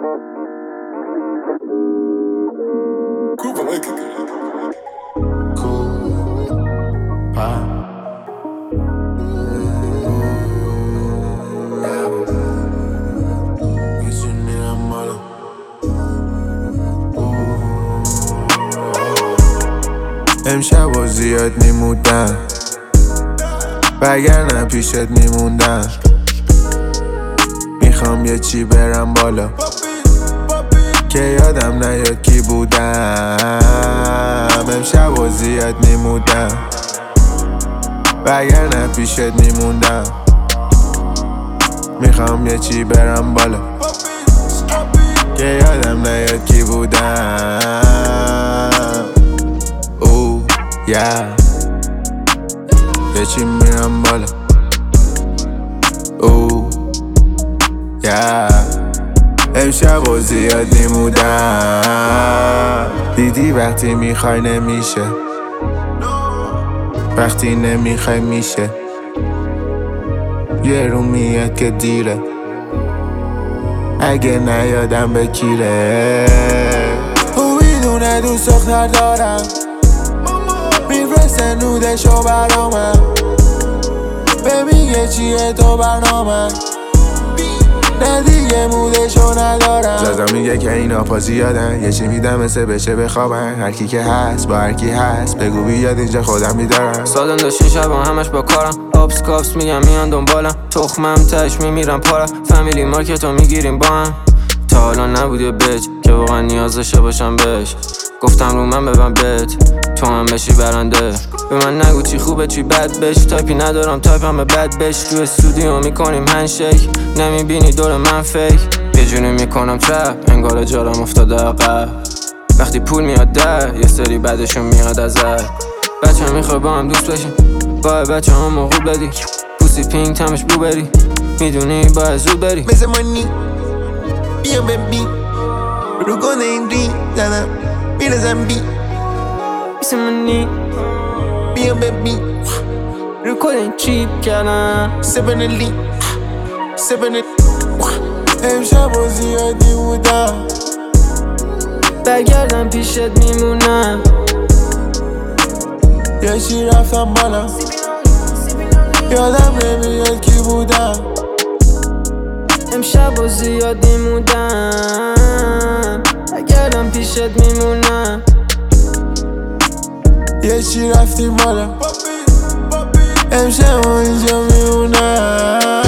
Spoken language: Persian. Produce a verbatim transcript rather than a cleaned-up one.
امشب و زیاد میمودم وگرنه پیشت میموندم. میخوام یه چی برم بالا که یادم نیاد کی بودم. امشب و زیاد میمودم وگرنه پیشت میموندم. میخوام یه چی برم بالا که یادم نیاد کی بودم. او یا یه چی میرم بالا. او یا امشب و زیاد میمودم. دیدی وقتی میخوای نمیشه، وقتی نمیخوای میشه. یه رو میاد که دیره، اگه نیادم به کیره. او میدونه دوست دختر دارم، میفرسته نودشو برامم. بمیگه چیه تو برنامه، نه دیگه مودشو ندارم. زازا میگه که اینا پا زیادن، یه چی میدم مثل بشه بخوابن. هرکی که هست با هرکی هست بگو بیاد اینجا خودم میدارم. سالن داشتین شبا همش با کارم، آبس کافس میگم میان دنبالم. تخمم تش میمیرم پارم، فامیلی مارکتو میگیریم با هم. تا حالا نبود یه بچ که واقعا نیاز داشته باشم بهش. گفتم رو من ببن بت تو هم بشی برنده. به من نگو چی خوبه چی بد بش، تایپی ندارم تایپم به بد بش. تو استودیو میکنیم هندشیک، نمیبینی دور من فیک. یه جونی میکنم چپ انگار جارم افتاده عقب. وقتی پول میاد در یه سری بعدشون میاد ازت. بچه هم میخوای با هم دوست بشیم، باید بچه هم موقع بدی. پوسی پینک تمش بو بری، میدونی باید زود بری. مثل مانی بیا ببین رو گنده این ری زدم میرزم بی. مثل منی بیا ببین رو کل این چیپ کردم. سبنلی سبنلی امشب و زیادی بودم برگردم پیشت میمونم. یه چی رفتم بالا یادم نمیاد کی بودم. امشب و زیاد میمودم برگردم پیشت میمونم. یه چی رفتیم بالا امشب و اینجا میمونم.